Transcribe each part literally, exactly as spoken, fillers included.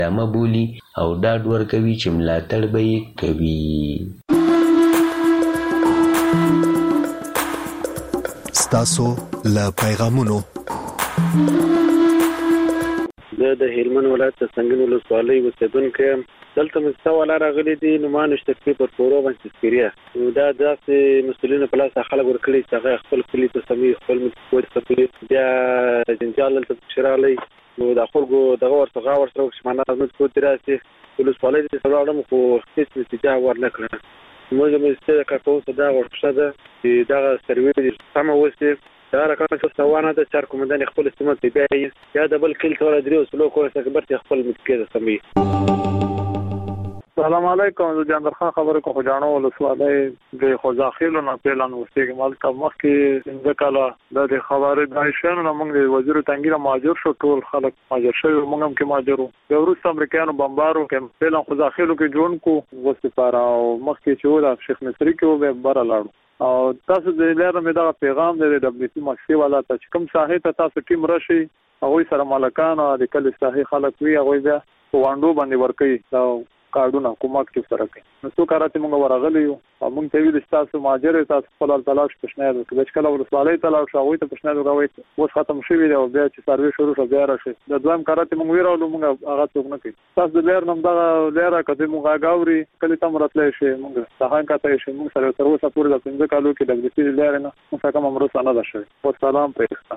دامه بولي او ډاډ ورکوي چې ملاتړ به یې کوي. ستاسو له پیغامونو زه د هلمند ولایت د سنګین ولسوالۍ اوسېدونکی یم. دلته مې څه والا راغلي دي نو ما نشته کې پر پورو باندې تذکیریه دا داسې مسؤلینو په لاس خلک ورکړي چې هغه خپل کلي ته سمې خپل متقوي خپل بیا جنجال ته شرالي نو د خلکو دغه ورڅخه ورسره چې معنا زموږ کو دراسي ولسوالۍ د سړاړم خو هیڅ نتیجه ورنکړه. موږ مې ستاسو کارکو صدا ورښه ده چې دا سروي سم وسی دا راکړه چې سوانه د چار کومندان خپل استعمال دی بیا یا د بل کل تور درې وسلو کوه څنګه برته خپل متکې سمې. السلام علیکم. زه جاندر خان خبرې کوم خجانو ولسوالۍ د خوځاخیلو نه پلان وستېګ مال کا مخ کې څنګه کاله د خبرې د شنو نه موږ د وزیر تنګیره ماجر شو ټول خلک ماجر شو موږ هم کې ماجرو د روس امریکایانو بمبارو کې پلان خوځاخیلو کې جون کو وسپاره او مخ کې چې و د شیخ مصری کې و به بار لاړو او تاسو د لاره مې دا پیغام دی د دبليو سي مخسي والا ته چې کوم ساحه ته تاسو ټیم راشي هغه سره مالکان او د کلی ساحه خلک وي هغه بیا وانډو باندې ورکي دا کارډونه حکومت کې سره کوي نو څو کارته موږ ورغلی یو موږ ته ویل تاسو ماجر تاسو خپل تلاش پښنه د کله ولسوالۍ تلاش شوی ته پښنه غوي اوس ختم شوی دی او بیا چې سروي شروع شو بیا راشي د دویم کارته موږ ویرولو موږ هغه څوک نه کوي تاسو د لیر نوم دا لیر کته موږ غاوري کله تم راتلې شي موږ څنګه کته شي موږ سره تر اوسه پورې د پنځه کالو کې د دې لیر نه موږ کوم امر سره ده شوی او سلام پېښه.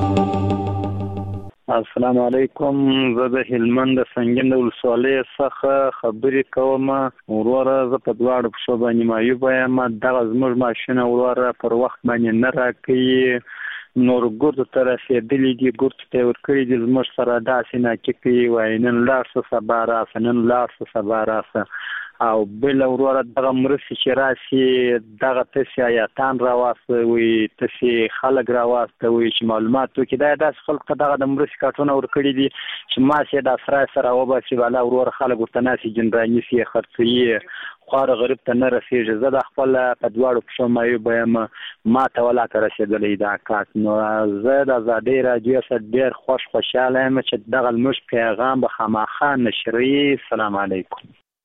السلام علیکم. زه د هلمند سنگین ولسوالۍ څخه خبرې کوم. وروره زه په دواړو پښو باندې معیوب یم. دغه زموږ ماشین وروره پر وخت باندې نه راکوي نور ګورد ته رسېدلي دي ګورد ته ورکړي دي زموږ سره داسې ناکې کوي وایي نن لاړ شه سبا راسه نن لاړ شه سبا راسه او بل وروره دغه مرستې چې راسي دغه تاسې آیاتان راواستوي تاسې خلک راواستوي چې معلومات وکړي دا داسې خلکو ته دغه د مرستې کارټونه ورکړي دي چې ماسې د اسرای سره وباسي بالا وروره خلک ورته ناسي جنراني سي خرڅوي خوار غریب ته نه رسېږي. زه د خپل په دواړو پښو معیوب یم ما ته ولاته رسېدلی دا کارت نو زه د ازادۍ راډیو سره ډېر خوش خوشحاله یم چې دغه زموږ پیغام به خامخا نشري. السلام علیکم.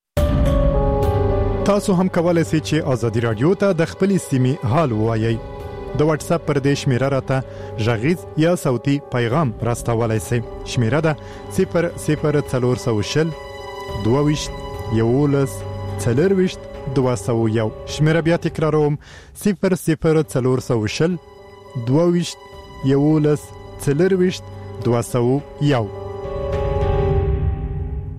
تاسو هم کولای شئ چې ازادي رادیو ته د خپل سیمې حال ووایئ. د واتس اپ پر دې شمیره راته غږیز یا صوتي پیغام راستولای شئ. شمیره ده صفر صفر څلور سوه شل دوه ویشت یولس څلور ویشت دوه سوه یو. شمیره بیا تکراروم صفر صفر څلور سوه شل دوه ویشت یولس څلور ویشت دوه سوه یو.